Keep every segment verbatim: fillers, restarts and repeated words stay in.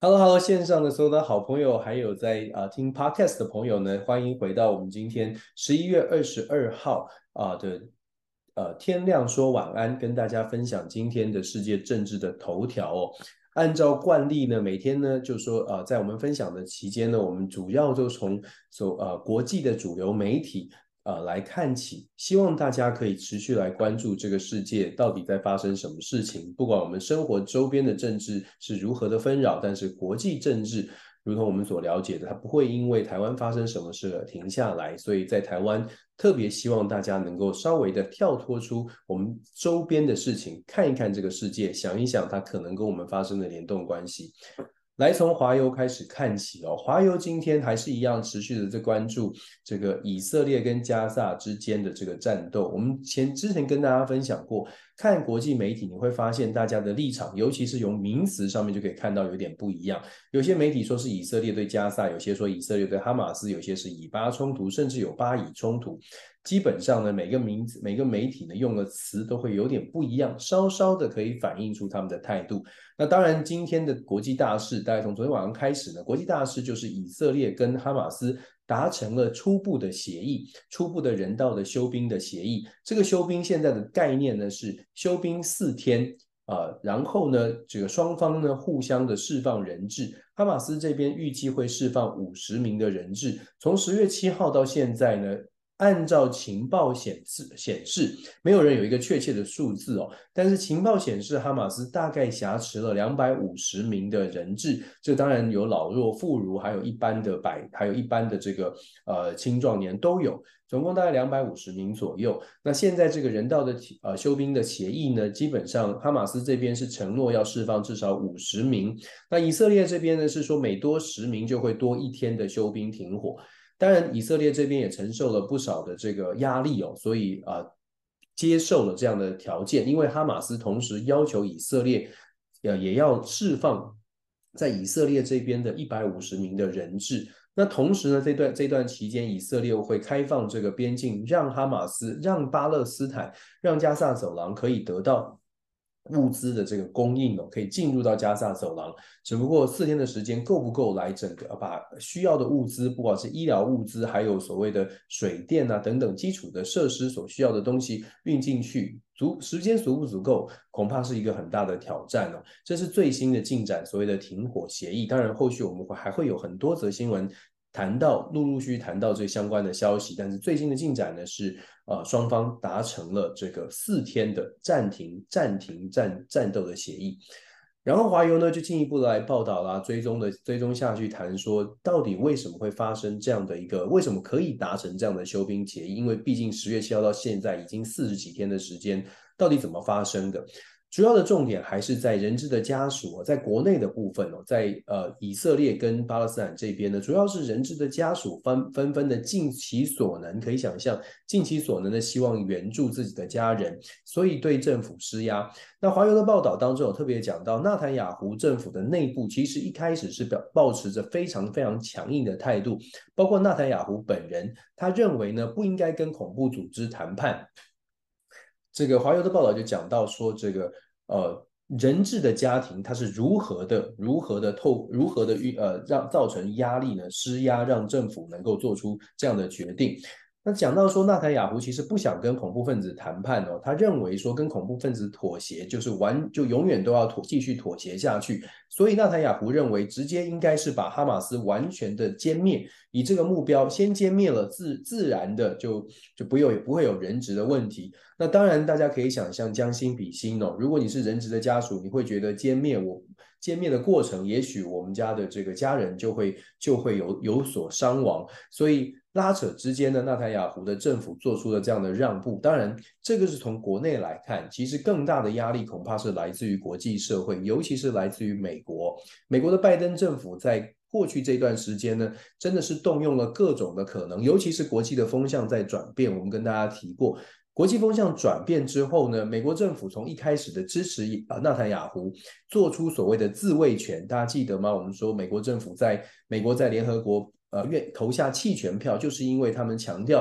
Hello Hello，线上的所有的好朋友，还有在啊、呃听 Podcast 的朋友呢，欢迎回到我们今天十一月二十二号啊、呃的呃天亮说晚安，跟大家分享今天的世界政治的头条哦。按照惯例呢，每天呢就说呃，在我们分享的期间呢，我们主要就从所呃国际的主流媒体呃来看起，希望大家可以持续来关注这个世界到底在发生什么事情。不管我们生活周边的政治是如何的纷扰，但是国际政治，如同我们所了解的，它不会因为台湾发生什么事而停下来。所以在台湾特别希望大家能够稍微的跳脱出我们周边的事情，看一看这个世界，想一想它可能跟我们发生的联动关系。来从华油开始看起哦，华油今天还是一样持续的在关注这个以色列跟加萨之间的这个战斗。我们前之前跟大家分享过，看国际媒体你会发现大家的立场，尤其是由名词上面就可以看到有点不一样。有些媒体说是以色列对加萨，有些说以色列对哈马斯，有些是以巴冲突，甚至有巴以冲突。基本上呢，每个名字、每个媒体呢用的词都会有点不一样，稍稍的可以反映出他们的态度。那当然，今天的国际大事，大概从昨天晚上开始呢，国际大事就是以色列跟哈马斯达成了初步的协议，初步的人道的休兵的协议。这个休兵现在的概念呢是休兵四天。呃，然后呢，这个双方呢互相的释放人质，哈马斯这边预计会释放五十名的人质。从十月七号到现在呢，按照情报显示显示，没有人有一个确切的数字哦，但是情报显示，哈马斯大概挟持了两百五十名的人质，这当然有老弱妇孺，还有一般的百，还有一般的这个呃青壮年都有，总共大概两百五十名左右。那现在这个人道的呃休兵的协议呢，基本上哈马斯这边是承诺要释放至少五十名，那以色列这边呢是说每多十名就会多一天的休兵停火。当然，以色列这边也承受了不少的这个压力哦，所以啊、呃，接受了这样的条件，因为哈马斯同时要求以色列，呃，也要释放在以色列这边的一百五十名的人质。那同时呢，这段这段期间，以色列会开放这个边境，让哈马斯、让巴勒斯坦、让加萨走廊可以得到物资的这个供应哦，可以进入到加萨走廊。只不过四天的时间够不够来整个把需要的物资，不管是医疗物资，还有所谓的水电啊等等基础的设施所需要的东西运进去，足时间足不足够，恐怕是一个很大的挑战哦。这是最新的进展，所谓的停火协议。当然，后续我们会还会有很多则新闻谈到，陆陆续谈到这相关的消息。但是最新的进展呢是，呃，双方达成了这个四天的暂停、暂停战战斗的协议。然后华油呢就进一步来报道啦，追踪的追踪下去谈说，到底为什么会发生这样的一个，为什么可以达成这样的休兵协议？因为毕竟十月七号到现在已经四十几天的时间，到底怎么发生的？主要的重点还是在人质的家属、哦，在国内的部分哦，在呃以色列跟巴勒斯坦这边呢，主要是人质的家属纷纷纷的尽其所能，可以想象尽其所能的希望援助自己的家人，所以对政府施压。那华油的报道当中有特别讲到，纳坦雅胡政府的内部其实一开始是表保持着非常非常强硬的态度，包括纳坦雅胡本人，他认为呢不应该跟恐怖组织谈判。这个华油的报道就讲到说，这个呃人质的家庭他是如何的如何的透如何的呃让造成压力呢？施压让政府能够做出这样的决定。那讲到说，纳坦雅胡其实不想跟恐怖分子谈判哦，他认为说跟恐怖分子妥协就是完就永远都要妥继续妥协下去，所以纳坦雅胡认为直接应该是把哈马斯完全的歼灭，以这个目标先歼灭了自自然的就就不有不会有人质的问题。那当然，大家可以想象将心比心哦。如果你是人质的家属，你会觉得歼灭我歼灭的过程，也许我们家的这个家人就会就会有有所伤亡。所以拉扯之间呢，纳坦雅胡的政府做出了这样的让步。当然，这个是从国内来看，其实更大的压力恐怕是来自于国际社会，尤其是来自于美国。美国的拜登政府在过去这段时间呢，真的是动用了各种的可能，尤其是国际的风向在转变。我们跟大家提过，国际风向转变之后呢，美国政府从一开始的支持啊纳坦雅胡，做出所谓的自卫权，大家记得吗？我们说美国政府在美国在联合国呃愿投下弃权票，就是因为他们强调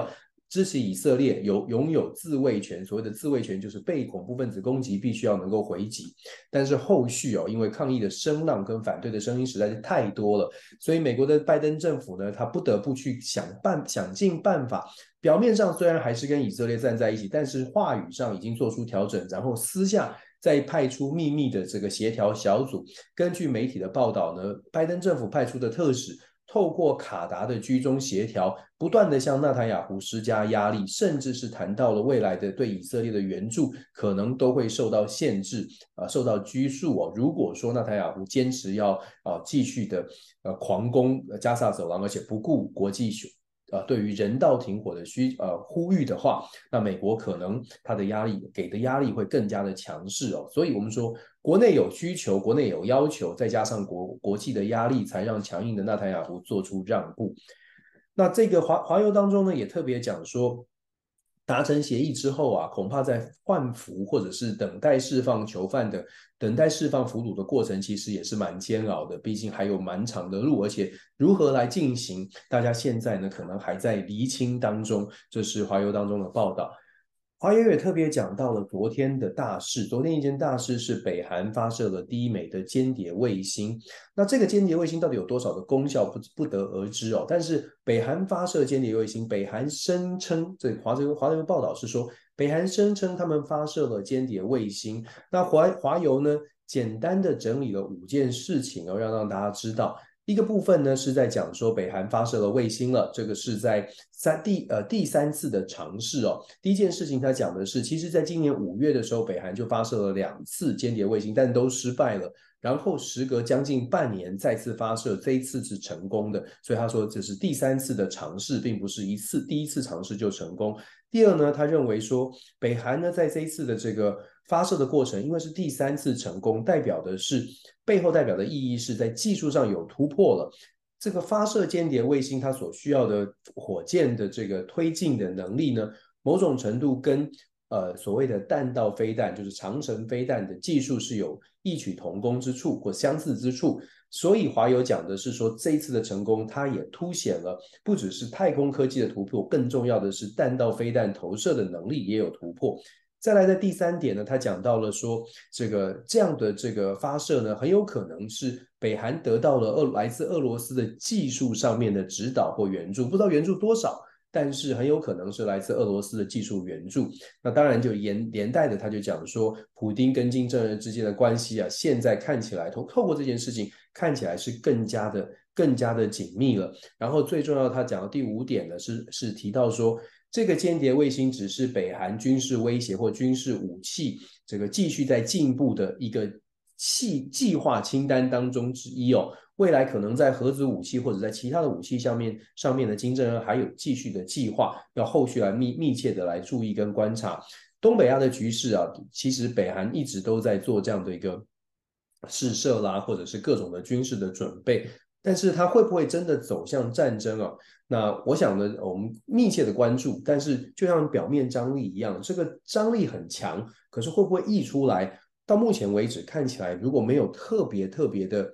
支持以色列有拥有自卫权，所谓的自卫权就是被恐怖分子攻击必须要能够回击。但是后续哦，因为抗议的声浪跟反对的声音实在是太多了，所以美国的拜登政府呢，他不得不去想办想尽办法。表面上虽然还是跟以色列站在一起，但是话语上已经做出调整，然后私下再派出秘密的这个协调小组。根据媒体的报道呢，拜登政府派出的特使透过卡达的居中协调，不断的向纳坦雅胡施加压力，甚至是谈到了未来的对以色列的援助可能都会受到限制，呃，受到拘束哦。如果说纳坦雅胡坚持要呃继续的呃狂攻加萨走廊，而且不顾国际呃，对于人道停火的需呃呼吁的话，那美国可能它的压力给的压力会更加的强势哦。所以我们说，国内有需求，国内有要求，再加上国国际的压力，才让强硬的纳坦雅胡做出让步。那这个华华邮当中呢，也特别讲说，达成协议之后啊，恐怕在换俘或者是等待释放囚犯的、等待释放俘虏的过程，其实也是蛮煎熬的。毕竟还有蛮长的路，而且如何来进行，大家现在呢可能还在厘清当中。这是华邮当中的报道。华友也特别讲到了昨天的大事，昨天一件大事是北韩发射了第一枚的间谍卫星。那这个间谍卫星到底有多少的功效不不得而知哦。但是北韩发射间谍卫星，北韩声称，这华这个华邮报道是说，北韩声称他们发射了间谍卫星。那华华邮呢，简单的整理了五件事情哦，要让大家知道。一个部分呢是在讲说北韩发射了卫星了，这个是在三第呃第三次的尝试哦。第一件事情他讲的是，其实在今年五月的时候，北韩就发射了两次间谍卫星，但都失败了。然后时隔将近半年再次发射，这一次是成功的，所以他说这是第三次的尝试，并不是一次第一次尝试就成功。第二呢，他认为说北韩呢在这一次的这个发射的过程，因为是第三次成功，代表的是背后代表的意义是在技术上有突破了。这个发射间谍卫星它所需要的火箭的这个推进的能力呢，某种程度跟呃所谓的弹道飞弹，就是长程飞弹的技术是有异曲同工之处或相似之处。所以华友讲的是说，这一次的成功，它也凸显了不只是太空科技的突破，更重要的是弹道飞弹投射的能力也有突破。再来的第三点呢，他讲到了说，这个这样的这个发射呢，很有可能是北韩得到了俄来自俄罗斯的技术上面的指导或援助，不知道援助多少，但是很有可能是来自俄罗斯的技术援助。那当然就连连带的，他就讲说，普丁跟金正恩之间的关系啊，现在看起来透透过这件事情看起来是更加的更加的紧密了。然后最重要，他讲的第五点呢，是是提到说，这个间谍卫星只是北韩军事威胁或军事武器这个继续在进步的一个计计划清单当中之一哦。未来可能在核子武器或者在其他的武器上面上面的金正恩还有继续的计划，要后续来密密切的来注意跟观察。东北亚的局势啊，其实北韩一直都在做这样的一个试射啦，或者是各种的军事的准备。但是它会不会真的走向战争啊？那我想呢，我们密切的关注。但是就像表面张力一样，这个张力很强，可是会不会溢出来？到目前为止看起来，如果没有特别特别的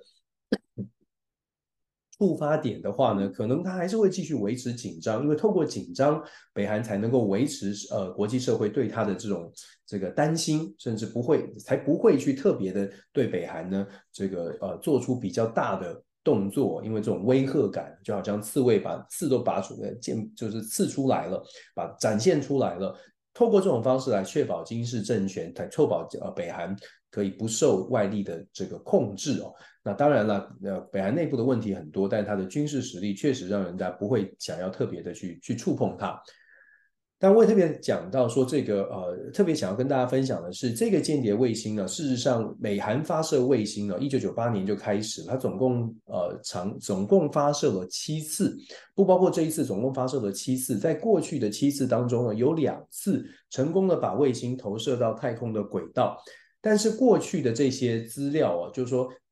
触发点的话呢，可能它还是会继续维持紧张，因为透过紧张，北韩才能够维持呃国际社会对它的这种这个担心，甚至不会才不会去特别的对北韩呢这个呃做出比较大的动作，因为这种威吓感就好像刺猬把刺都拔出来，剑就是刺出来了，把展现出来了。透过这种方式来确保金氏政权，来确保呃北韩可以不受外力的这个控制哦。那当然了，呃，北韩内部的问题很多，但它的军事实力确实让人家不会想要特别的去去触碰它。但我也特别讲到说，这个呃，特别想要跟大家分享的是，这个间谍卫星呢，事实上，美韩发射卫星呢，一九九八年就开始，它总共呃长总共发射了七次，不包括这一次，总共发射了七次。在过去的七次当中呢，有两次成功的把卫星投射到太空的轨道。但是过去的这些资料啊，就是说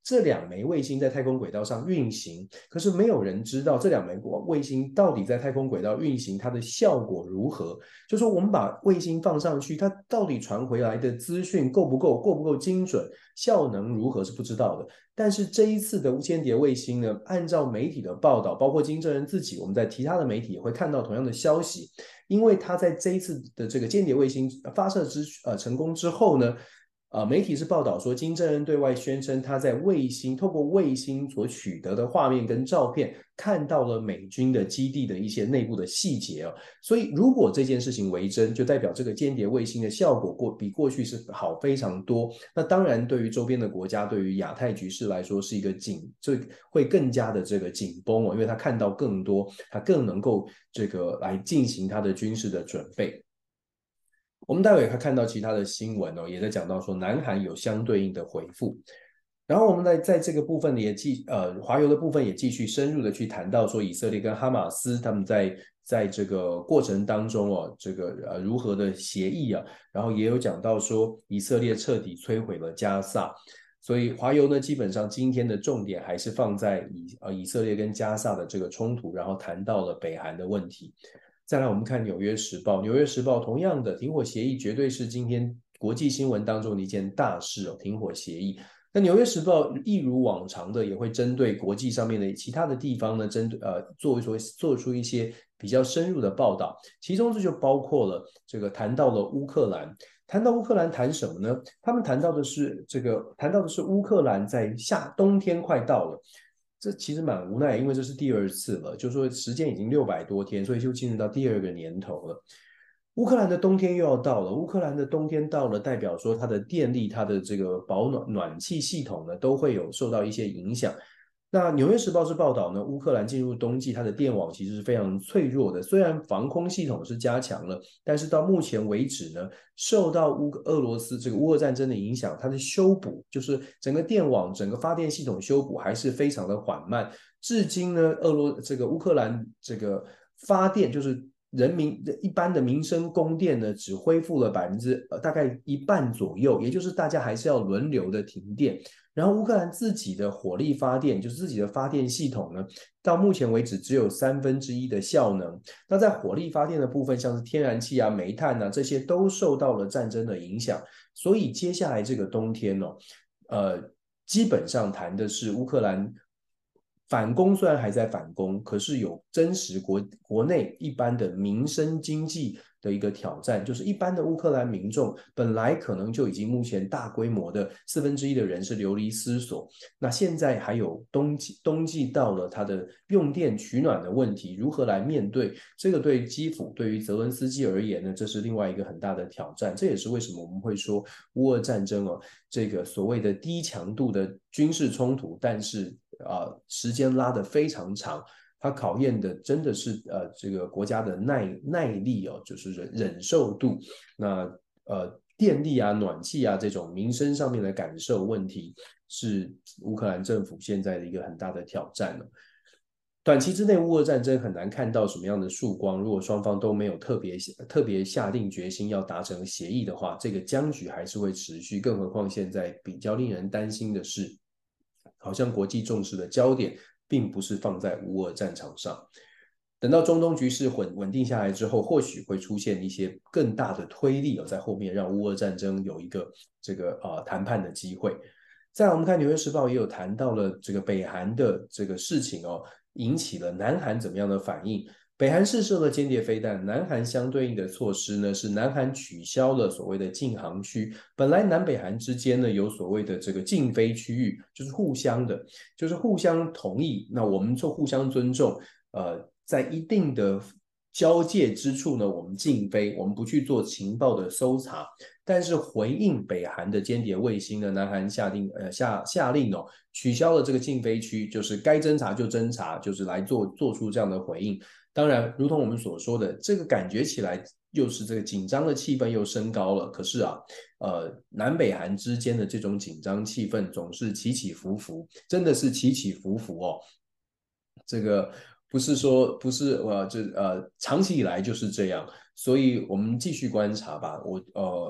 这两枚卫星在太空轨道上运行，可是没有人知道这两枚卫星到底在太空轨道运行它的效果如何。就说我们把卫星放上去，它到底传回来的资讯够不够，够不够精准，效能如何是不知道的。但是这一次的间谍卫星呢，按照媒体的报道，包括金正恩自己，我们在其他的媒体也会看到同样的消息，因为他在这一次的这个间谍卫星发射之呃成功之后呢。呃，媒体是报道说，金正恩对外宣称他在卫星透过卫星所取得的画面跟照片，看到了美军的基地的一些内部的细节哦。所以，如果这件事情为真，就代表这个间谍卫星的效果过比过去是好非常多。那当然，对于周边的国家，对于亚太局势来说，是一个紧，这会更加的这个紧绷哦，因为他看到更多，他更能够这个来进行他的军事的准备。我们待会还看到其他的新闻哦，也在讲到说南韩有相对应的回复。然后我们在在这个部分也继呃华油的部分也继续深入的去谈到说以色列跟哈马斯他们在在这个过程当中哦，这个呃如何的协议啊，然后也有讲到说以色列彻底摧毁了加萨。所以华油呢，基本上今天的重点还是放在以呃以色列跟加萨的这个冲突，然后谈到了北韩的问题。再来，我们看《纽约时报》，《纽约时报》同样的停火协议绝对是今天国际新闻当中的一件大事哦，停火协议。那《纽约时报》一如往常的也会针对国际上面的其他的地方呢，针对呃做做做出一些比较深入的报道，其中这就包括了这个谈到了乌克兰。谈到乌克兰谈什么呢？他们谈到的是这个谈到的是乌克兰在夏冬天快到了。这其实蛮无奈，因为这是第二次了，就说时间已经六百多天，所以就进入到第二个年头了。乌克兰的冬天又要到了，乌克兰的冬天到了，代表说它的电力、它的这个保暖暖气系统呢，都会有受到一些影响。那《纽约时报》是报道呢，乌克兰进入冬季，它的电网其实是非常脆弱的。虽然防空系统是加强了，但是到目前为止呢，受到乌俄罗斯这个乌俄战争的影响，它的修补就是整个电网、整个发电系统修补还是非常的缓慢。至今呢，俄罗这个乌克兰这个发电就是人民一般的民生供电呢，只恢复了百分之呃大概一半左右，也就是大家还是要轮流的停电。然后乌克兰自己的火力发电，就是自己的发电系统呢，到目前为止只有三分之一的效能。那在火力发电的部分，像是天然气啊、煤炭啊，这些都受到了战争的影响。所以接下来这个冬天哦，呃，基本上谈的是乌克兰反攻，虽然还在反攻，可是有真实国国内一般的民生经济的一个挑战，就是一般的乌克兰民众本来可能就已经目前大规模的四分之一的人是流离失所，那现在还有冬季冬季到了，它的用电取暖的问题如何来面对？这个对基辅对于泽伦斯基而言呢，这是另外一个很大的挑战。这也是为什么我们会说乌俄战争哦，这个所谓的低强度的军事冲突，但是啊、呃，时间拉得非常长。它考验的真的是呃这个国家的耐耐力哦，就是忍忍受度。那呃电力啊、暖气啊这种民生上面的感受问题，是乌克兰政府现在的一个很大的挑战了。短期之内，乌俄战争很难看到什么样的曙光。如果双方都没有特别特别下定决心要达成协议的话，这个僵局还是会持续。更何况现在比较令人担心的是，好像国际重视的焦点并不是放在乌俄战场上。等到中东局势稳稳定下来之后，或许会出现一些更大的推力哦，在后面让乌俄战争有一个这个呃谈判的机会。再来，我们看《纽约时报》也有谈到了这个北韩的这个事情哦，引起了南韩怎么样的反应？北韩试射了间谍飞弹，南韩相对应的措施呢是南韩取消了所谓的禁航区。本来南北韩之间呢有所谓的这个禁飞区域，就是互相的，就是互相同意，那我们就互相尊重，呃，在一定的交界之处呢，我们禁飞，我们不去做情报的搜查。但是回应北韩的间谍卫星呢，南韩下定呃下下令哦，取消了这个禁飞区，就是该侦查就侦查，就是来做做出这样的回应。当然，如同我们所说的，这个感觉起来又是这个紧张的气氛又升高了。可是啊，呃，南北韩之间的这种紧张气氛总是起起伏伏，真的是起起伏伏哦。这个不是说不是呃这呃长期以来就是这样，所以我们继续观察吧。我呃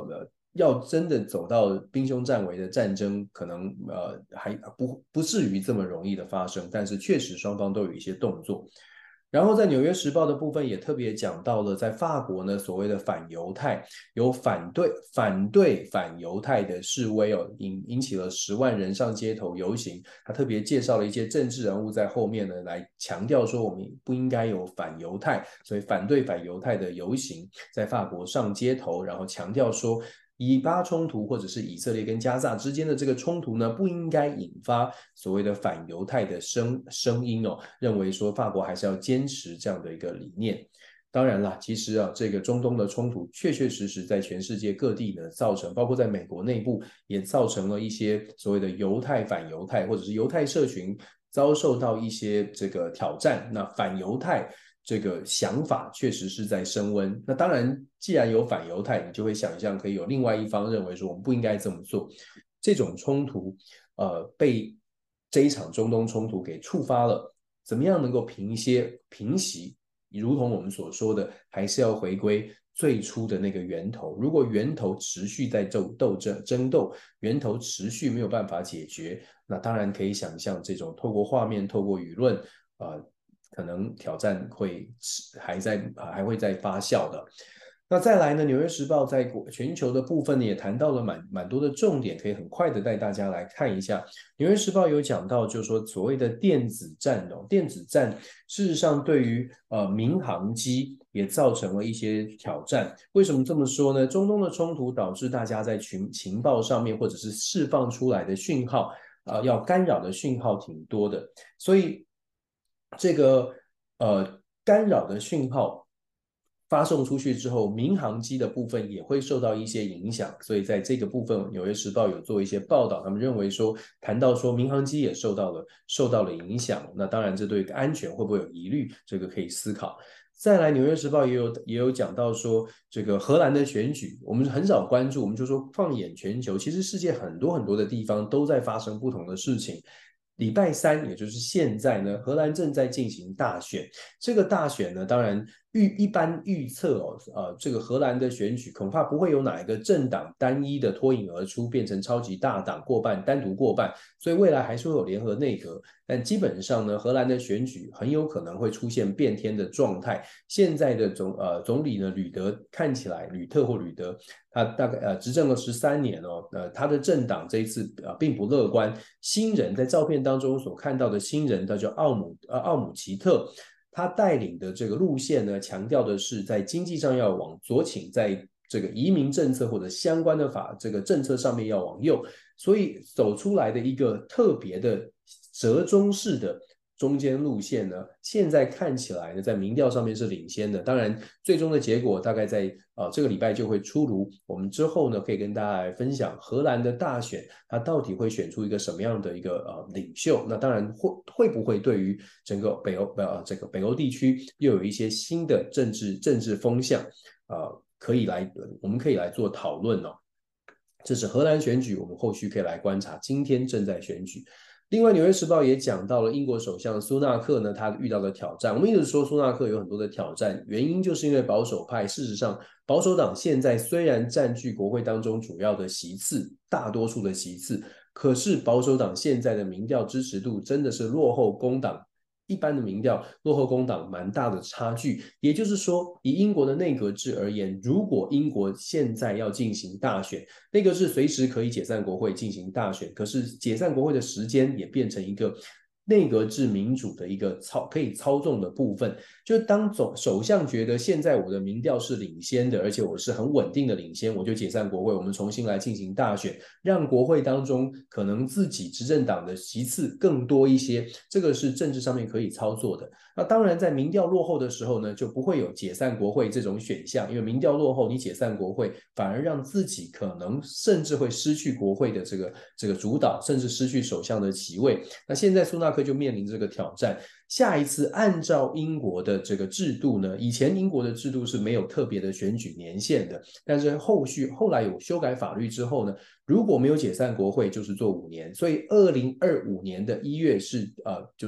要真的走到兵凶战危的战争，可能呃还不不至于这么容易的发生，但是确实双方都有一些动作。然后在《纽约时报》的部分也特别讲到了，在法国呢，所谓的反犹太有反对反对反犹太的示威哦，引引起了十万人上街头游行。他特别介绍了一些政治人物在后面呢，来强调说我们不应该有反犹太，所以反对反犹太的游行在法国上街头，然后强调说，以巴冲突或者是以色列跟加萨之间的这个冲突呢，不应该引发所谓的反犹太的声声音哦，认为说法国还是要坚持这样的一个理念。当然啦，其实啊，这个中东的冲突确确实实在全世界各地呢造成，包括在美国内部也造成了一些所谓的犹太反犹太，或者是犹太社群遭受到一些这个挑战。那反犹太这个想法确实是在升温。那当然，既然有反犹太，你就会想象可以有另外一方认为说我们不应该这么做。这种冲突，呃，被这一场中东冲突给触发了，怎么样能够平一些平息？如同我们所说的，还是要回归最初的那个源头。如果源头持续在斗斗争争斗，源头持续没有办法解决，那当然可以想象这种透过画面、透过舆论，呃，可能挑战会还在还会再发酵的。那再来呢，《纽约时报》在全球的部分呢，也谈到了蛮蛮多的重点，可以很快的带大家来看一下。《纽约时报》有讲到，就是说所谓的电子战哦，电子战事实上对于呃民航机也造成了一些挑战。为什么这么说呢？中东的冲突导致大家在群情报上面或者是释放出来的讯号，呃，要干扰的讯号挺多的，所以这个呃干扰的讯号发送出去之后，民航机的部分也会受到一些影响，所以在这个部分，《纽约时报》有做一些报道，他们认为说，谈到说民航机也受到了受到了影响，那当然这对安全会不会有疑虑，这个可以思考。再来，《纽约时报》也有也有讲到说，这个荷兰的选举，我们很少关注，我们就说放眼全球，其实世界很多很多的地方都在发生不同的事情。礼拜三，也就是现在呢，荷兰正在进行大选。这个大选呢，当然预一般预测哦，呃，这个荷兰的选举恐怕不会有哪一个政党单一的脱颖而出，变成超级大党过半，单独过半。所以未来还是会有联合内阁，但基本上呢，荷兰的选举很有可能会出现变天的状态。现在的总呃总理呢，吕德看起来，吕特或吕德，他大概呃执政了十三年哦，呃，他的政党这一次呃并不乐观。新人在照片当中所看到的新人，他叫奥姆呃奥姆奇特，他带领的这个路线呢，强调的是在经济上要往左倾，在这个移民政策或者相关的法这个政策上面要往右，所以走出来的一个特别的折中式的中间路线呢，现在看起来呢，在民调上面是领先的。当然，最终的结果大概在呃这个礼拜就会出炉。我们之后呢，可以跟大家来分享荷兰的大选，它到底会选出一个什么样的一个呃领袖？那当然会会不会对于整个北欧呃这个北欧地区又有一些新的政治政治风向？呃，可以来我们可以来做讨论哦。这是荷兰选举，我们后续可以来观察。今天正在选举。另外，《纽约时报》也讲到了英国首相苏纳克呢，他遇到的挑战。我们一直说苏纳克有很多的挑战，原因就是因为保守派。事实上，保守党现在虽然占据国会当中主要的席次，大多数的席次，可是保守党现在的民调支持度真的是落后工党。一般的民调落后工党蛮大的差距，也就是说，以英国的内阁制而言，如果英国现在要进行大选，内阁制随时可以解散国会进行大选，可是解散国会的时间也变成一个内阁制民主的一个操可以操纵的部分。就当总首相觉得现在我的民调是领先的，而且我是很稳定的领先，我就解散国会，我们重新来进行大选，让国会当中可能自己执政党的席次更多一些，这个是政治上面可以操作的。那当然，在民调落后的时候呢，就不会有解散国会这种选项，因为民调落后，你解散国会，反而让自己可能甚至会失去国会的这个这个主导，甚至失去首相的席位。那现在苏纳克就面临这个挑战。下一次按照英国的这个制度呢，以前英国的制度是没有特别的选举年限的，但是后续后来有修改法律之后呢，如果没有解散国会，就是做五年，所以二零二五年的一月是呃就是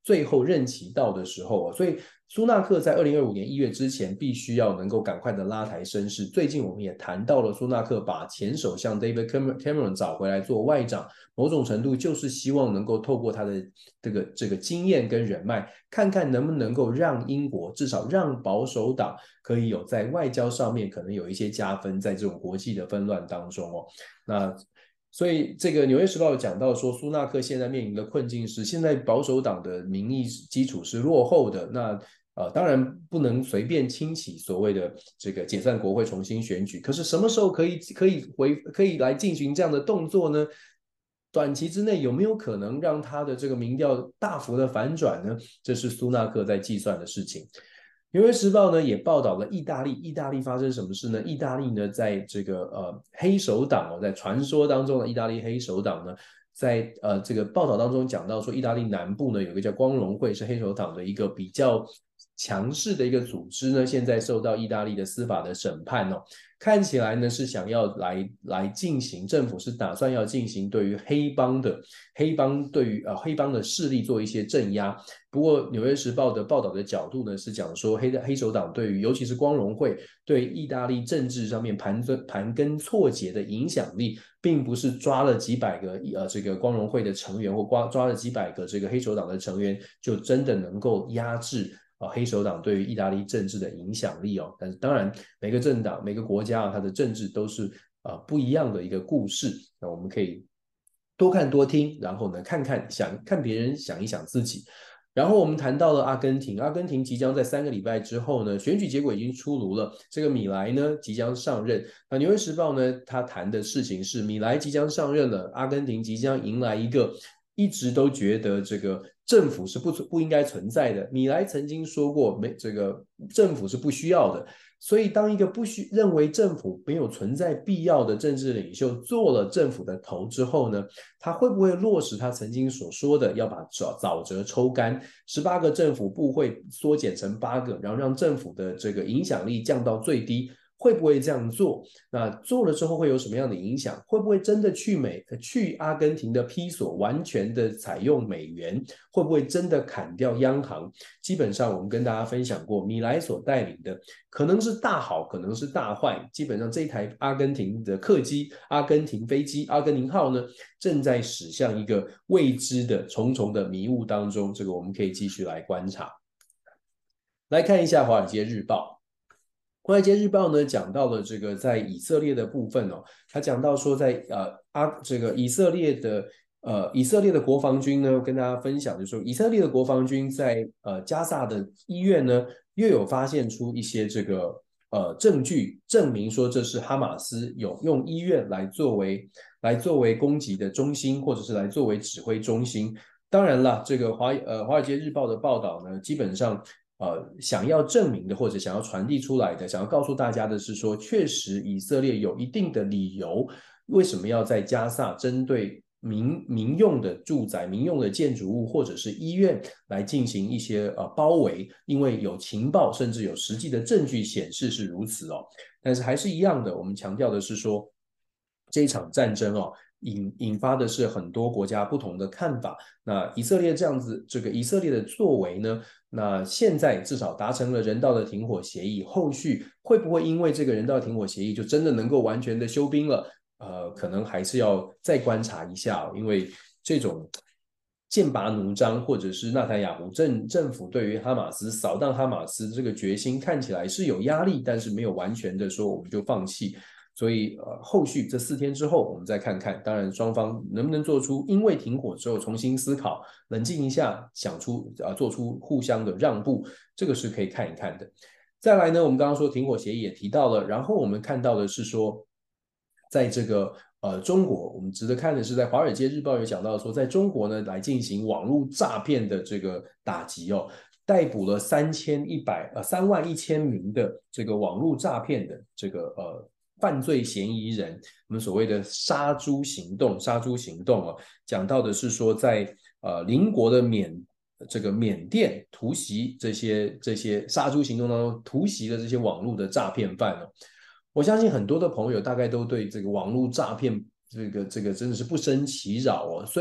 最后任期到的时候，所以苏纳克在二零二五年一月之前必须要能够赶快的拉抬声势。最近我们也谈到了苏纳克把前首相 David Cameron 找回来做外长，某种程度就是希望能够透过他的这个这个经验跟人脉，看看能不能够让英国至少让保守党可以有在外交上面可能有一些加分，在这种国际的纷乱当中哦。那所以这个《纽约时报》讲到说，苏纳克现在面临的困境是，现在保守党的民意基础是落后的，那呃当然不能随便轻启所谓的这个解散国会重新选举，可是什么时候可以可以回可以来进行这样的动作呢？短期之内有没有可能让他的这个民调大幅的反转呢？这是苏纳克在计算的事情。纽约时报呢也报道了意大利，意大利发生什么事呢？意大利呢在这个呃黑手党哦，在传说当中的意大利黑手党呢，在呃这个报道当中讲到说，意大利南部呢有一个叫光荣会，是黑手党的一个比较强势的一个组织呢，现在受到意大利的司法的审判哦。看起来呢是想要来来进行，政府是打算要进行对于黑帮的黑帮对于呃黑帮的势力做一些镇压。不过《纽约时报》的报道的角度呢是讲说黑的黑手党对于尤其是光荣会对意大利政治上面盘盘根错节的影响力，并不是抓了几百个呃这个光荣会的成员或抓了几百个这个黑手党的成员，就真的能够压制。啊，黑手党对于意大利政治的影响力哦，但是当然每个政党、每个国家啊，它的政治都是啊、呃、不一样的一个故事。那我们可以多看多听，然后呢，看看想看别人，想一想自己。然后我们谈到了阿根廷，阿根廷即将在三个礼拜之后呢，选举结果已经出炉了。这个米莱呢即将上任。那《纽约时报》呢，他谈的事情是米莱即将上任了，阿根廷即将迎来一个一直都觉得这个政府是不不应该存在的。米莱曾经说过，没这个政府是不需要的。所以，当一个不需认为政府没有存在必要的政治领袖做了政府的头之后呢，他会不会落实他曾经所说的，要把沼沼泽抽干，十八个政府部会缩减成八个，然后让政府的这个影响力降到最低？会不会这样做？那做了之后会有什么样的影响？会不会真的去美去阿根廷的披索完全的采用美元？会不会真的砍掉央行？基本上我们跟大家分享过，米莱所带领的可能是大好，可能是大坏。基本上这一台阿根廷的客机、阿根廷飞机、阿根廷号呢，正在驶向一个未知的重重的迷雾当中。这个我们可以继续来观察。来看一下《华尔街日报》。华尔街日报呢讲到了这个在以色列的部分哦，他讲到说在呃阿这个以色列的呃以色列的国防军呢，跟大家分享就是说，以色列的国防军在呃加萨的医院呢，又有发现出一些这个呃证据，证明说这是哈马斯有用医院来作为来作为攻击的中心，或者是来作为指挥中心。当然了，这个华呃华尔街日报的报道呢，基本上。呃，想要证明的或者想要传递出来的，想要告诉大家的是说，确实以色列有一定的理由，为什么要在加萨针对民民用的住宅、民用的建筑物或者是医院来进行一些呃包围，因为有情报甚至有实际的证据显示是如此哦。但是还是一样的，我们强调的是说，这一场战争哦。引引发的是很多国家不同的看法。那以色列这样子，这个以色列的作为呢？那现在至少达成了人道的停火协议，后续会不会因为这个人道停火协议就真的能够完全的休兵了？呃，可能还是要再观察一下，因为这种剑拔弩张，或者是纳坦雅胡政政府对于哈马斯扫荡哈马斯这个决心看起来是有压力，但是没有完全的说我们就放弃。所以呃，后续这四天之后，我们再看看，当然双方能不能做出因为停火之后重新思考，冷静一下，想出啊、呃、做出互相的让步，这个是可以看一看的。再来呢，我们刚刚说停火协议也提到了，然后我们看到的是说，在这个呃中国，我们值得看的是，在《华尔街日报》有讲到说，在中国呢来进行网络诈骗的这个打击哦。逮捕了三千一百呃三万一千名的这个网络诈骗的这个呃犯罪嫌疑人，我们所谓的杀猪行动，杀猪行动啊，讲到的是说在呃邻国的缅这个缅甸突袭这些这些杀猪行动当中突袭的这些网络的诈骗犯哦，我相信很多的朋友大概都对这个网络诈骗这个这个真的是不胜其扰哦，所以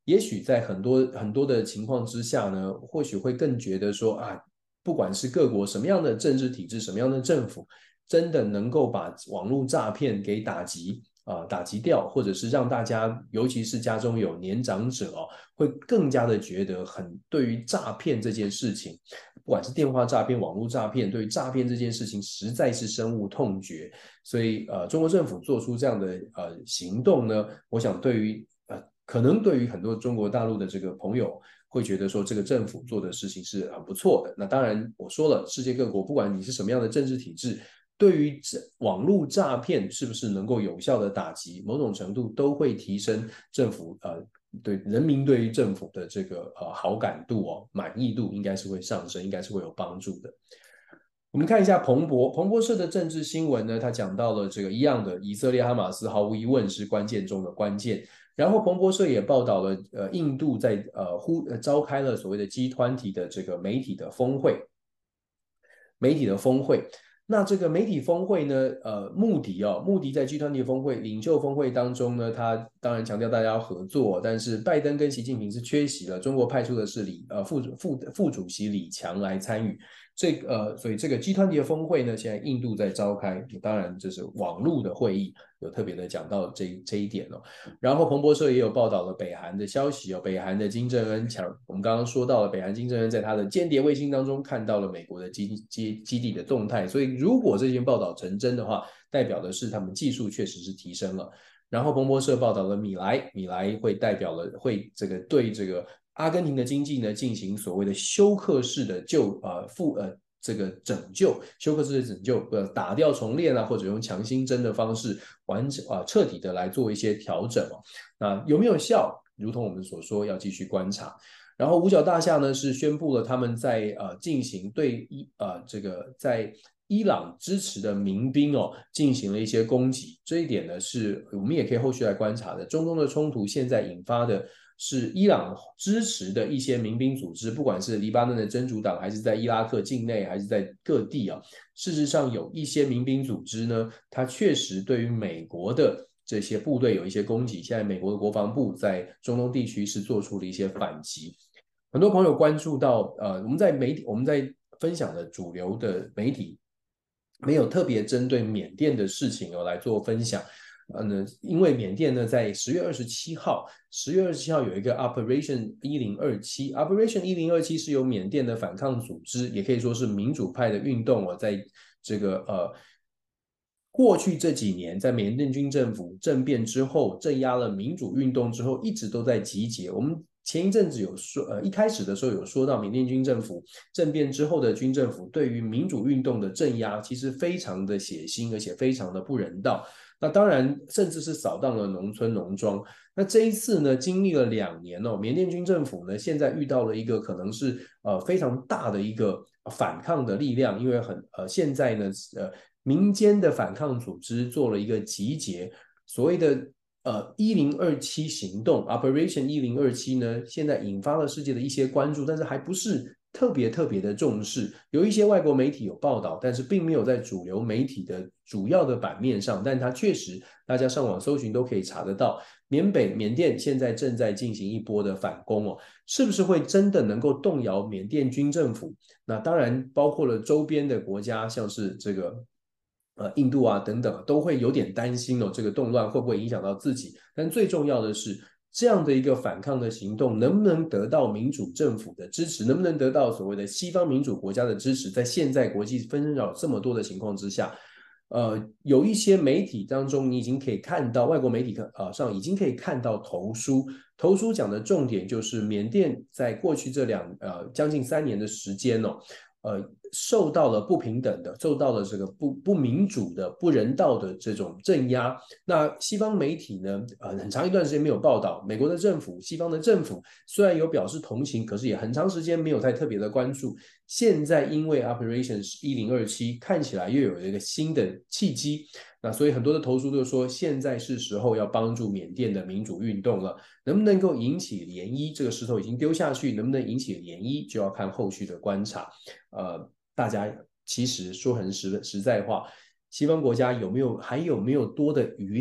也许在很多很多的情况之下呢，或许会更觉得说啊，不管是各国什么样的政治体制，什么样的政府，真的能够把网络诈骗给打击啊、呃、打击掉，或者是让大家，尤其是家中有年长者哦，会更加的觉得很对于诈骗这件事情，不管是电话诈骗、网络诈骗，对于诈骗这件事情实在是深恶痛绝。所以呃，中国政府做出这样的呃行动呢，我想对于呃可能对于很多中国大陆的这个朋友会觉得说这个政府做的事情是很不错的。那当然我说了，世界各国不管你是什么样的政治体制，对于网络诈骗是不是能够有效的打击，某种程度都会提升政府呃对人民对于政府的这个呃好感度哦，满意度应该是会上升，应该是会有帮助的。我们看一下彭博，彭博社的政治新闻呢，他讲到了这个一样的，以色列哈马斯毫无疑问是关键中的关键。然后彭博社也报道了，呃，印度在呃呼呃召开了所谓的 G 团体的这个媒体的峰会，媒体的峰会。那这个媒体峰会呢，呃，穆迪哦，穆迪在 G 团体峰会领袖峰会当中呢，他当然强调大家要合作，但是拜登跟习近平是缺席了，中国派出的是李呃副副副主席李强来参与。这个呃，所以这个 G 团体的峰会呢，现在印度在召开，当然这是网络的会议，有特别的讲到这这一点哦。然后彭博社也有报道了北韩的消息哦，北韩的金正恩强，我们刚刚说到了，北韩金正恩在他的间谍卫星当中看到了美国的基基基地的动态，所以如果这篇报道成真的话，代表的是他们技术确实是提升了。然后彭博社报道了米莱，米莱会代表了会这个对这个阿根廷的经济呢进行所谓的休克式的救呃复呃这个拯救，休克式的拯救，呃打掉重练啊，或者用强心针的方式完整啊、呃、彻底的来做一些调整哦。那有没有效？如同我们所说，要继续观察。然后五角大厦呢是宣布了他们在呃进行对伊呃这个在伊朗支持的民兵哦进行了一些攻击，这一点呢是我们也可以后续来观察的。中东的冲突现在引发的是伊朗支持的一些民兵组织，不管是黎巴嫩的真主党，还是在伊拉克境内，还是在各地啊，事实上有一些民兵组织呢，它确实对于美国的这些部队有一些攻击。现在美国的国防部在中东地区是做出了一些反击。很多朋友关注到，呃，我们在媒体我们在分享的主流的媒体没有特别针对缅甸的事情哦来做分享。呃呢，因为缅甸呢，在十月二十七号，十月二十七号有一个 Operation 一零二七，Operation 一零二七是由缅甸的反抗组织，也可以说是民主派的运动哦，在这个呃过去这几年，在缅甸军政府政变之后，镇压了民主运动之后，一直都在集结。我们前一阵子有说，呃，一开始的时候有说到缅甸军政府政变之后的军政府对于民主运动的镇压，其实非常的血腥，而且非常的不人道。那当然，甚至是扫荡了农村农庄。那这一次呢，经历了两年哦，缅甸军政府呢，现在遇到了一个可能是呃非常大的一个反抗的力量，因为很呃现在呢，呃民间的反抗组织做了一个集结，所谓的呃一零二七行动 Operation 一零二七呢，现在引发了世界的一些关注，但是还不是特别特别的重视。有一些外国媒体有报道，但是并没有在主流媒体的主要的版面上，但它确实大家上网搜寻都可以查得到。缅北缅甸现在正在进行一波的反攻哦，是不是会真的能够动摇缅甸军政府？那当然包括了周边的国家，像是这个呃印度啊等等，都会有点担心哦，这个动乱会不会影响到自己？但最重要的是，这样的一个反抗的行动能不能得到民主政府的支持，能不能得到所谓的西方民主国家的支持？在现在国际纷扰这么多的情况之下，呃，有一些媒体当中，你已经可以看到，外国媒体呃上已经可以看到投书，投书讲的重点就是缅甸在过去这两呃将近三年的时间哦，呃，受到了不平等的，受到了这个不不民主的、不人道的这种镇压。那西方媒体呢，呃，很长一段时间没有报道。美国的政府、西方的政府虽然有表示同情，可是也很长时间没有太特别的关注。现在因为 Operation 一零二七看起来又有一个新的契机，那所以很多的投诉都说，现在是时候要帮助缅甸的民主运动了。能不能够引起涟漪？这个石头已经丢下去，能不能引起涟漪，就要看后续的观察。呃，大家其实说很实实在话，西方国家有没有还有没有多的余力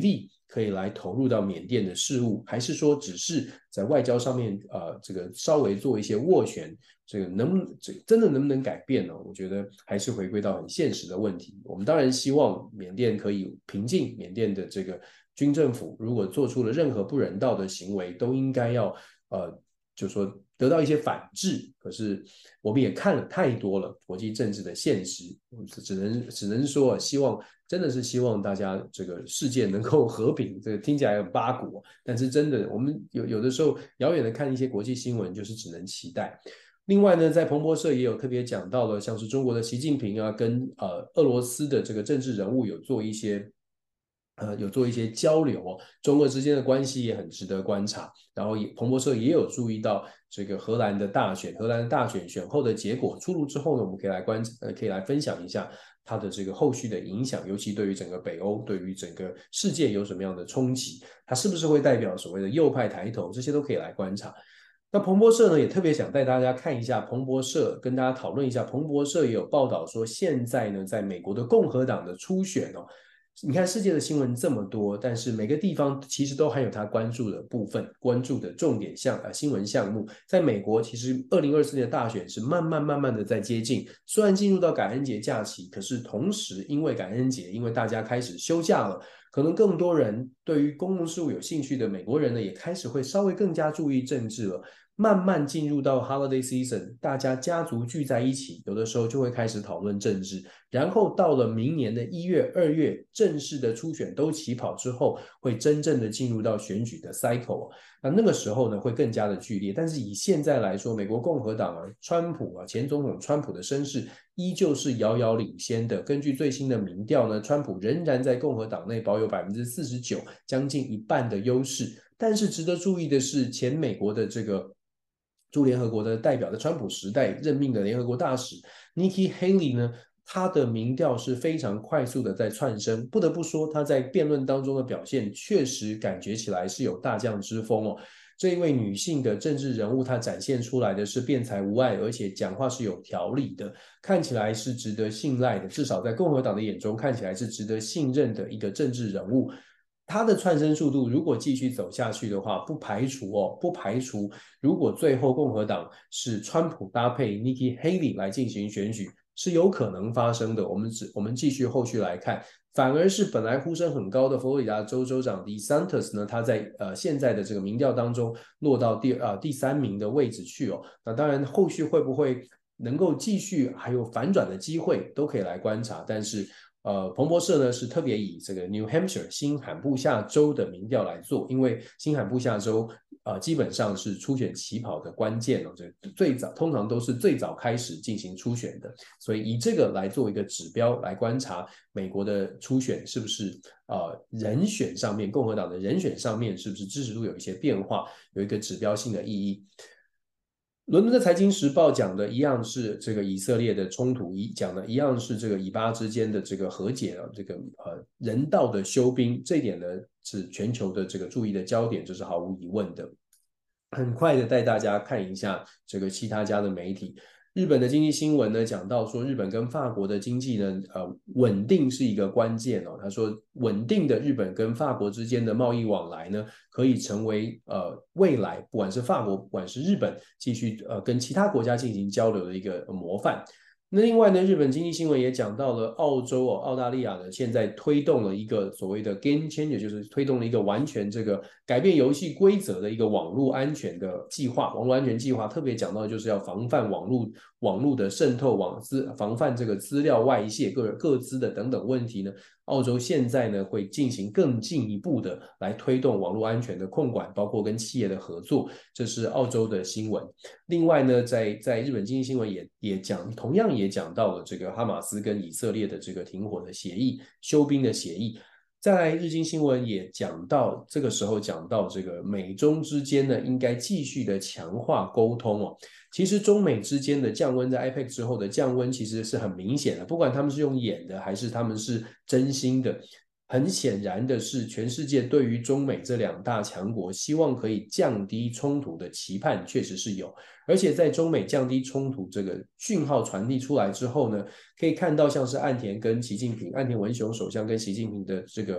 可以来投入到缅甸的事务，还是说只是在外交上面呃这个稍微做一些斡旋？这个能不能这真的能不能改变呢？我觉得还是回归到很现实的问题。我们当然希望缅甸可以平静，缅甸的这个军政府如果做出了任何不人道的行为，都应该要呃，就说得到一些反制。可是我们也看了太多了国际政治的现实，只能只能说希望真的是希望大家这个世界能够和平。这个听起来很八股，但是真的我们有有的时候遥远的看一些国际新闻，就是只能期待。另外呢，在彭博社也有特别讲到了，像是中国的习近平啊，跟呃俄罗斯的这个政治人物有做一些呃有做一些交流哦，中俄之间的关系也很值得观察。然后也彭博社也有注意到这个荷兰的大选，荷兰的大选选后的结果出炉之后呢，我们可以来观呃可以来分享一下它的这个后续的影响，尤其对于整个北欧，对于整个世界有什么样的冲击，它是不是会代表所谓的右派抬头，这些都可以来观察。那彭博社呢，也特别想带大家看一下彭博社，跟大家讨论一下。彭博社也有报道说，现在呢，在美国的共和党的初选哦，你看世界的新闻这么多，但是每个地方其实都还有他关注的部分，关注的重点项呃新闻项目。在美国，其实二零二四年的大选是慢慢慢慢的在接近，虽然进入到感恩节假期，可是同时因为感恩节，因为大家开始休假了。可能更多人对于公共事务有兴趣的美国人呢，也开始会稍微更加注意政治了。慢慢进入到 holiday season， 大家家族聚在一起，有的时候就会开始讨论政治。然后到了明年的一月、二月，正式的初选都起跑之后，会真正的进入到选举的 cycle。那那个时候呢，会更加的剧烈。但是以现在来说，美国共和党啊，川普啊，前总统川普的声势依旧是遥遥领先的。根据最新的民调呢，川普仍然在共和党内保有百分之四十九，将近一半的优势。但是值得注意的是，前美国的这个驻联合国的代表，在川普时代任命的联合国大使 Nikki Haley 呢，他的民调是非常快速的在窜升。不得不说，他在辩论当中的表现确实感觉起来是有大将之风哦。这一位女性的政治人物，她展现出来的是辩才无碍，而且讲话是有条理的，看起来是值得信赖的。至少在共和党的眼中，看起来是值得信任的一个政治人物。他的窜升速度如果继续走下去的话，不排除哦，不排除如果最后共和党是川普搭配 Nikki Haley 来进行选举，是有可能发生的。我们只我们继续后续来看，反而是本来呼声很高的佛罗里达州州长 DeSantis 呢，他在呃现在的这个民调当中落到第呃第三名的位置去哦。那当然后续会不会能够继续还有反转的机会，都可以来观察，但是。呃，彭博社呢是特别以这个 New Hampshire 新罕布夏州的民调来做，因为新罕布夏州呃基本上是初选起跑的关键哦，这最早通常都是最早开始进行初选的，所以以这个来做一个指标来观察美国的初选是不是呃人选上面共和党的人选上面是不是支持度有一些变化，有一个指标性的意义。伦敦的财经时报讲的一样是这个以色列的冲突，一讲的一样是这个以巴之间的这个和解啊，这个呃人道的休兵，这一点呢是全球的这个注意的焦点，这是毫无疑问的。很快的带大家看一下这个其他家的媒体。日本的经济新闻呢，讲到说日本跟法国的经济呢，呃，稳定是一个关键哦。他说，稳定的日本跟法国之间的贸易往来呢，可以成为呃未来不管是法国，不管是日本，继续呃跟其他国家进行交流的一个模范。那另外呢，日本经济新闻也讲到了澳洲哦，澳大利亚呢现在推动了一个所谓的 game changer，就是推动了一个完全这个改变游戏规则的一个网络安全的计划。网络安全计划特别讲到就是要防范网络网络的渗透、网资防范这个资料外泄、个人各资的等等问题呢。澳洲现在呢会进行更进一步的来推动网络安全的控管，包括跟企业的合作，这是澳洲的新闻。另外呢，在在日本经济新闻也也讲，同样也讲到了这个哈马斯跟以色列的这个停火的协议、休兵的协议。再来，日经新闻也讲到，这个时候讲到这个美中之间呢，应该继续的强化沟通哦。其实中美之间的降温，在 I P E C 之后的降温其实是很明显的，不管他们是用演的还是他们是真心的。很显然的是，全世界对于中美这两大强国希望可以降低冲突的期盼确实是有，而且在中美降低冲突这个讯号传递出来之后呢，可以看到像是岸田跟习近平，岸田文雄首相跟习近平的这个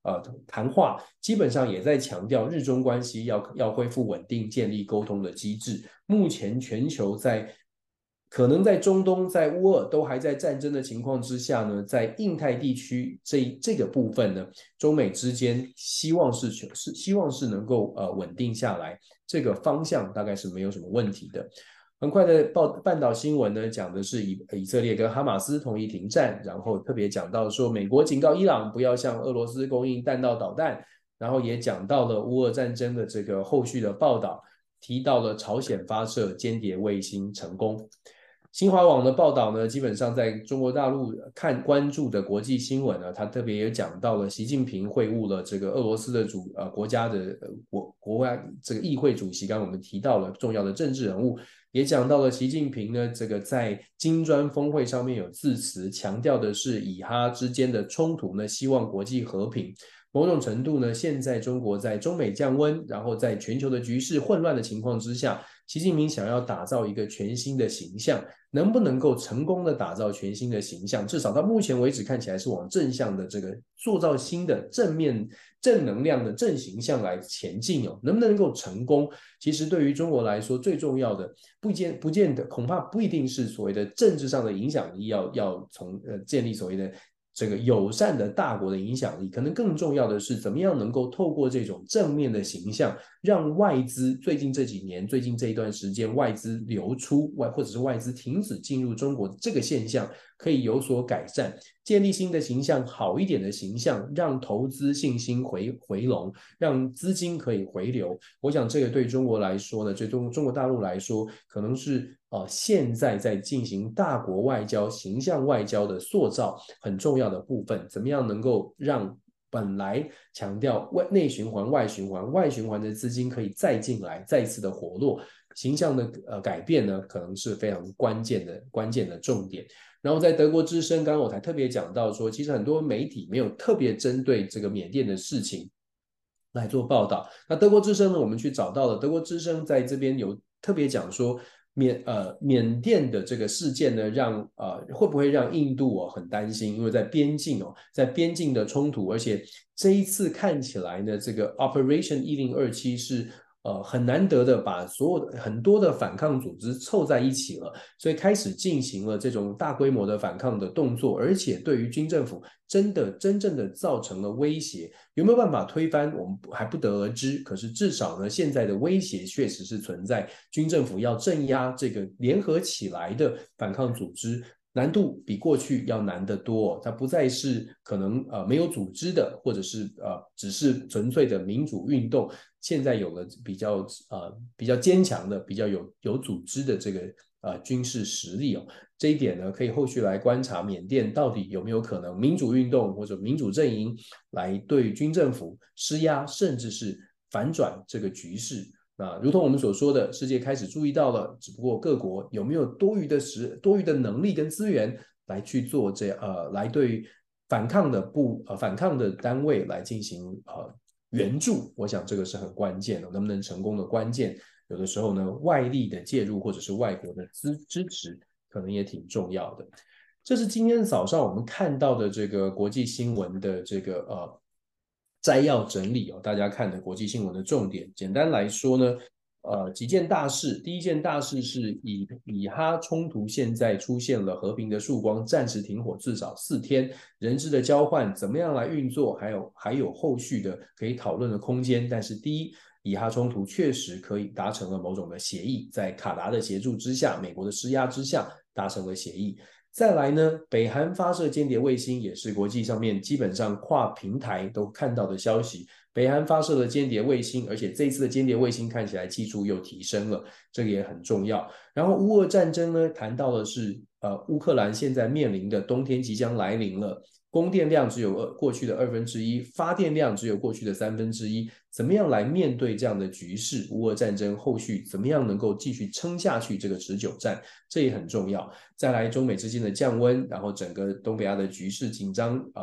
呃谈话，基本上也在强调日中关系要要恢复稳定，建立沟通的机制。目前全球在可能在中东、在乌俄都还在战争的情况之下呢，在印太地区这这个部分呢，中美之间希望是是希望是能够呃稳定下来，这个方向大概是没有什么问题的。很快的报半岛新闻呢，讲的是以以色列跟哈马斯同意停战，然后特别讲到说美国警告伊朗不要向俄罗斯供应弹道导弹，然后也讲到了乌俄战争的这个后续的报道，提到了朝鲜发射间谍卫星成功。新华网的报道呢，基本上在中国大陆看关注的国际新闻呢，他特别也讲到了习近平会晤了这个俄罗斯的主呃国家的呃国国外这个议会主席，刚刚我们提到了重要的政治人物，也讲到了习近平呢这个在金砖峰会上面有致辞，强调的是以哈之间的冲突呢，希望国际和平。某种程度呢，现在中国在中美降温，然后在全球的局势混乱的情况之下，习近平想要打造一个全新的形象，能不能够成功的打造全新的形象？至少到目前为止看起来是往正向的这个塑造新的正面正能量的正形象来前进哦。能不能够成功？其实对于中国来说，最重要的不见不见得恐怕不一定是所谓的政治上的影响力要要从呃建立所谓的。这个友善的大国的影响力，可能更重要的是怎么样能够透过这种正面的形象，让外资最近这几年、最近这一段时间外资流出外或者是外资停止进入中国这个现象可以有所改善，建立新的形象，好一点的形象，让投资信心回回笼，让资金可以回流。我想这个对中国来说呢，对中中国大陆来说，可能是呃现在在进行大国外交、形象外交的塑造很重要的部分。怎么样能够让本来强调外内循环、外循环、外循环的资金可以再进来，再一次的活络，形象的呃改变呢，可能是非常关键的关键的重点。然后在德国之声，刚刚我才特别讲到说，其实很多媒体没有特别针对这个缅甸的事情来做报道。那德国之声呢，我们去找到了德国之声在这边有特别讲说，缅呃缅甸的这个事件呢，让呃会不会让印度哦很担心，因为在边境哦，在边境的冲突，而且这一次看起来呢，这个 Operation 一零二七是。呃，很难得的把所有的很多的反抗组织凑在一起了，所以开始进行了这种大规模的反抗的动作，而且对于军政府真的真正的造成了威胁，有没有办法推翻，我们还不得而知。可是至少呢，现在的威胁确实是存在，军政府要镇压这个联合起来的反抗组织。难度比过去要难得多、哦，它不再是可能呃没有组织的，或者是呃只是纯粹的民主运动，现在有了比较呃比较坚强的、比较有有组织的这个呃军事实力哦。这一点呢，可以后续来观察缅甸到底有没有可能民主运动或者民主阵营来对军政府施压，甚至是反转这个局势。那如同我们所说的，世界开始注意到了，只不过各国有没有多余的时、多余的能力跟资源来去做这呃，来对反抗的部呃反抗的单位来进行呃援助，我想这个是很关键的，能不能成功的关键，有的时候呢，外力的介入或者是外国的支支持，可能也挺重要的。这是今天早上我们看到的这个国际新闻的这个呃摘要整理哦，大家看的国际新闻的重点。简单来说呢，呃，几件大事。第一件大事是以以哈冲突现在出现了和平的曙光，暂时停火至少四天，人质的交换怎么样来运作，还有还有后续的可以讨论的空间。但是第一，以哈冲突确实可以达成了某种的协议，在卡达的协助之下，美国的施压之下达成了协议。再来呢，北韩发射间谍卫星也是国际上面基本上跨平台都看到的消息。北韩发射了间谍卫星，而且这一次的间谍卫星看起来技术又提升了，这个也很重要。然后乌俄战争呢，谈到的是呃乌克兰现在面临的冬天即将来临了。供电量只有过去的二分之一，发电量只有过去的三分之一，怎么样来面对这样的局势？乌俄战争后续怎么样能够继续撑下去这个持久战，这也很重要。再来，中美之间的降温，然后整个东北亚的局势紧张，呃，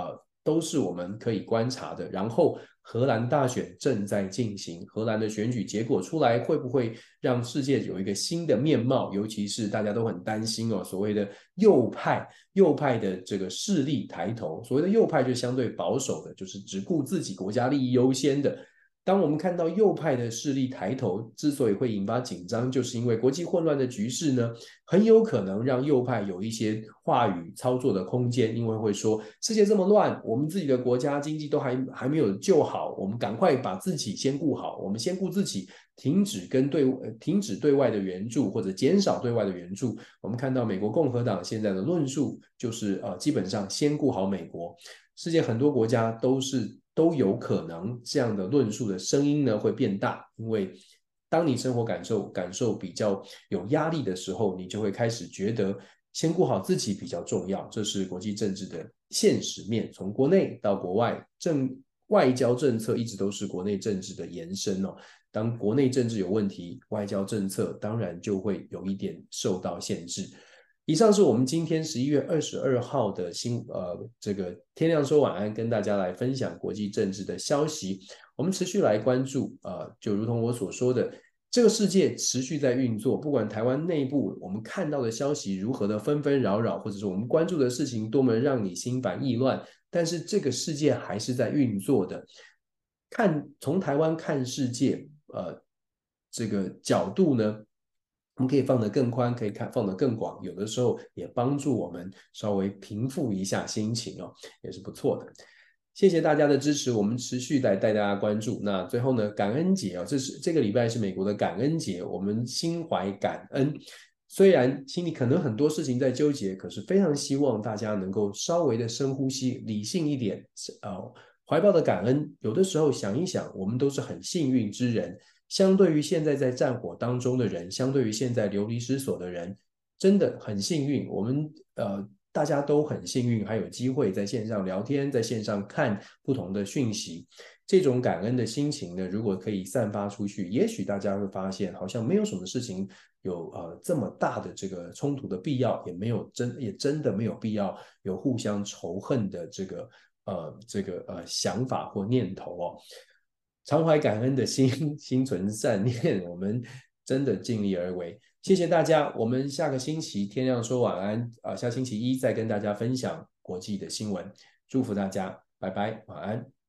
都是我们可以观察的。然后荷兰大选正在进行，荷兰的选举结果出来，会不会让世界有一个新的面貌？尤其是大家都很担心哦，所谓的右派，右派的这个势力抬头。所谓的右派就相对保守的，就是只顾自己国家利益优先的。当我们看到右派的势力抬头，之所以会引发紧张，就是因为国际混乱的局势呢，很有可能让右派有一些话语操作的空间，因为会说世界这么乱，我们自己的国家经济都还还没有救好，我们赶快把自己先顾好，我们先顾自己，停止跟对停止对外的援助或者减少对外的援助。我们看到美国共和党现在的论述就是呃，基本上先顾好美国。世界很多国家都是都有可能这样的论述的声音呢会变大，因为当你生活感受感受比较有压力的时候，你就会开始觉得先顾好自己比较重要，这是国际政治的现实面。从国内到国外，政外交政策一直都是国内政治的延伸哦。当国内政治有问题，外交政策当然就会有一点受到限制。以上是我们今天十一月二十二号的新呃这个天亮说晚安，跟大家来分享国际政治的消息。我们持续来关注，呃，就如同我所说的，这个世界持续在运作，不管台湾内部我们看到的消息如何的纷纷扰扰，或者是我们关注的事情多么让你心烦意乱，但是这个世界还是在运作的。看从台湾看世界，呃，这个角度呢，我们可以放得更宽，可以看放得更广，有的时候也帮助我们稍微平复一下心情哦，也是不错的。谢谢大家的支持，我们持续来带大家关注。那最后呢，感恩节啊、哦，这是这个礼拜是美国的感恩节，我们心怀感恩。虽然心里可能很多事情在纠结，可是非常希望大家能够稍微的深呼吸，理性一点，呃，怀抱的感恩。有的时候想一想，我们都是很幸运之人。相对于现在在战火当中的人，相对于现在流离失所的人，真的很幸运。我们呃大家都很幸运，还有机会在线上聊天，在线上看不同的讯息。这种感恩的心情呢，如果可以散发出去，也许大家会发现，好像没有什么事情有呃这么大的这个冲突的必要，也没有真也真的没有必要有互相仇恨的这个呃这个呃想法或念头哦。常怀感恩的心，心存善念，我们真的尽力而为。谢谢大家，我们下个星期天亮说晚安啊、呃，下星期一再跟大家分享国际的新闻，祝福大家，拜拜，晚安。